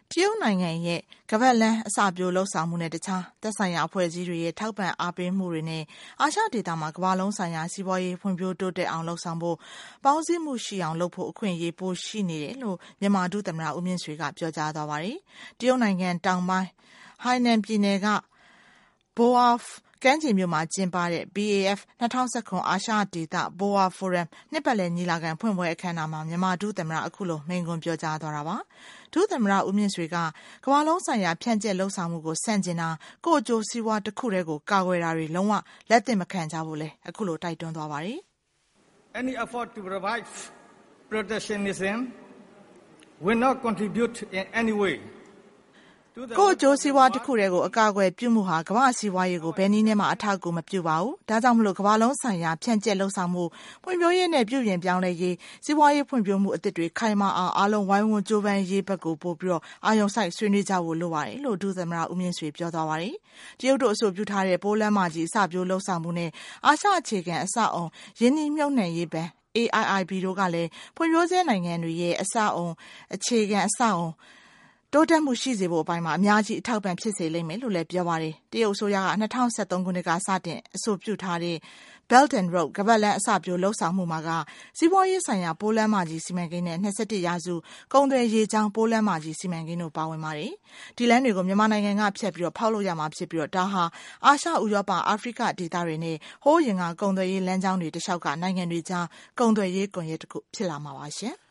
တရုတ်နိုင်ငံရဲ့ကမ္ဘာလမ်းအစပျိုးလှုပ်ဆောင်မှုနဲ့တခြားသက်ဆိုင်ရာအဖွဲ့အစည်းတွေရဲ့ထောက်ပံ့အားပေးမှုတွေနဲ့အာရှဒေသမှာကမ္ဘာလုံးဆိုင်ရာစီးပွားရေးဖွံ့ဖြိုးတိုးတက်အောင်လှုပ်ဆောင်ဖို့ပေါင်းစည်းမှုရှိအောင်လုပ်ဖို့အခွင့်အရေးပိုရှိနေတယ်လို့မြန်မာဒုသမ္မတဦးမြင့်ဆွေကပြောကြားသွားပါတယ်။တရုတ်နိုင်ငံတောင်ပိုင်းဟိုင်နန်ပြည်နယ်ကBoaoကမ်းခြေမြို့မှာကျင်းပတဲ့ BAF 2019အာရှဒေသ Boao Forum နှစ်ပတ်လည်ညီလာခံဖွင့်ပွဲအခမ်းအနားမှာမြန်မာဒုသမ္မတအခုလိုမိန့်ခွန်းပြောကြားသွားတာပါ။ဒုသမ္မတဦးမြင့်ဆွေကကမ္ဘာလုံးဆိုင်ရာဖြန့်ကျက်လှုပ်ဆောင်မှုကိုဆန့်ကျင်တာကိုယ့်အကျိုးစီးပွားတစ်ခုတည်းကိုကာကွယ်တာတွေလုံးဝလက်သင့်မခံကြဖို့လဲအခုလိုတိုက်တွန်းသွားပါတယ်။ Any effort to revive protectionism will not contribute in any way ကိုယ့်အကျိုးစီးပွားတစ်ခုတည်းကိုအကာအကွယ်ပြုမှုဟာကမ္ဘာစီးပွားရေးကိုဘယ်နည်းနဲ့မှအထောက်အကူမပြုပါဘူး။ဒါကြောင့်မလို့ကမ္ဘာလုံးဆိုင်ရာဖြန့်ကျက်လှုပ်ဆောင်မှုဖွံ့ဖြိုးရေးနဲ့ပြုပြင်ပြောင်းလဲရေးစီးပွားရေးဖွံ့ဖြိုးမှုအသစ်တွေခိုင်မာအောင်အားလုံးဝိုင်းဝန်းကြိုးပမ်းရေးဘက်ကိုပို့ပြီးအာရုံစိုက်ဆွေးနွေးကြဖို့လိုပါတယ်လို့ဒုသမ္မတဦးမြင့်ဆွေပြောသွားပါတယ်။တရုတ်တို့အဆိုပြုထားတဲ့ပိုးလမ်းမကြီးအစပျိုးလှုပ်ဆောင်မှုနဲ့အာရှအခြေခံအဆောက်အုံရင်းနှီးမြှုပ်နှံရေးဘဏ်AIIB တို့ကလည်းဖွံ့ဖြိုးဆဲနိုင်ငံတွေရဲ့အခြေခံအဆောက်အုံတိုးတက်မှုရှိစေဖို့အပိုင်းမှာအများကြီးအထောက်ပံ့ဖြစ်စေလိမ့်မယ်လို့လည်းပြောပါတယ်။တရုတ်အစိုးရက2013ခုနှစ်ကစတင်အဆိုပြုထားတဲ့ Belt and Road ကမ္ဘာလမ်းအစပျိုးလှုပ်ဆောင်မှုမှာကစီးပွားရေးဆိုင်ရာပိုးလမ်းမကြီးစီမံကိန်းနဲ့21ရာစုကုန်သွယ်ရေးကြောင်းပိုးလမ်းမကြီးစီမံကိန်းတို့ပါဝင်ပါတယ်။ဒီလမ်းတွေကိုမြန်မာနိုင်ငံကဖြတ်ပြီးဖောက်လို့ရမှာဖြစ်ပြီးဒါဟာအာရှဥရောပအာဖရိကဒေသတွေနဲ့ဟိုးရင်ကကုန်သွယ်ရေးလမ်းကြောင်းတွေတလျှောက်ကနိုင်ငံတွေကြားကုန်သွယ်ရေးကွန်ရက်တစ်ခုဖြစ်လာမှာပါရှင်။